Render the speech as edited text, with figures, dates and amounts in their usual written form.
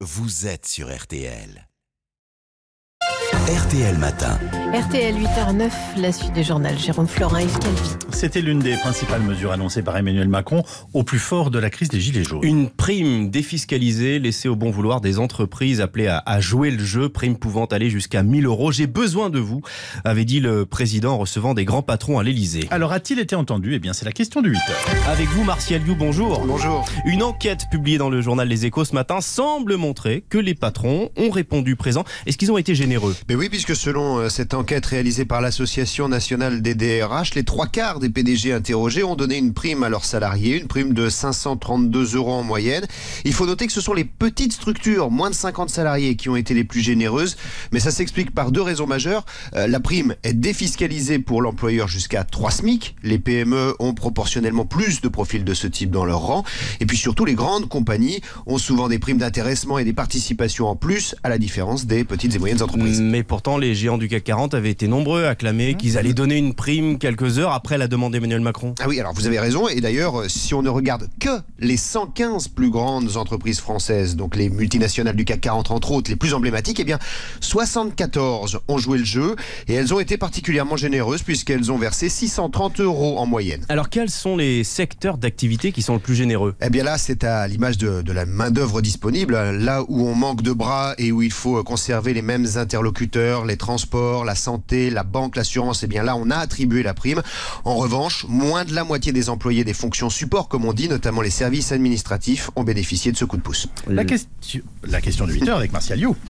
vous êtes sur RTL. RTL Matin. RTL 8h09, la suite du journal. Jérôme Florin, Yves Calvi. C'était l'une des principales mesures annoncées par Emmanuel Macron au plus fort de la crise des Gilets jaunes. Une prime défiscalisée laissée au bon vouloir des entreprises appelées à jouer le jeu, prime pouvant aller jusqu'à 1 000 €. J'ai besoin de vous, avait dit le président en recevant des grands patrons à l'Elysée. Alors a-t-il été entendu ? Eh bien c'est la question de 8h. Avec vous, Martial You, bonjour. Bonjour. Une enquête publiée dans le journal Les Échos ce matin semble montrer que les patrons ont répondu présent. Est-ce qu'ils ont été généreux ? Mais oui, puisque selon cette enquête réalisée par l'Association nationale des DRH, les 3/4 des PDG interrogés ont donné une prime à leurs salariés, une prime de 532 € en moyenne. Il faut noter que ce sont les petites structures, moins de 50 salariés, qui ont été les plus généreuses. Mais ça s'explique par deux raisons majeures. La prime est défiscalisée pour l'employeur jusqu'à 3 SMIC. Les PME ont proportionnellement plus de profils de ce type dans leur rang. Et puis surtout, les grandes compagnies ont souvent des primes d'intéressement et des participations en plus, à la différence des petites et moyennes entreprises. Mais pourtant, les géants du CAC 40 avaient été nombreux à clamer qu'ils allaient donner une prime quelques heures après la demande d'Emmanuel Macron. Ah oui, alors vous avez raison. Et d'ailleurs, si on ne regarde que les 115 plus grandes entreprises françaises, donc les multinationales du CAC 40 entre autres, les plus emblématiques, eh bien 74 ont joué le jeu et elles ont été particulièrement généreuses puisqu'elles ont versé 630 € en moyenne. Alors quels sont les secteurs d'activité qui sont le plus généreux ? Eh bien là, c'est à l'image de la main-d'œuvre disponible, là où on manque de bras et où il faut conserver les mêmes interlocuteurs, les transports, la santé, la banque, l'assurance, eh bien là, on a attribué la prime. En revanche, moins de la moitié des employés des fonctions support, comme on dit, notamment les services administratifs, ont bénéficié de ce coup de pouce. La question de 8h avec Martial You.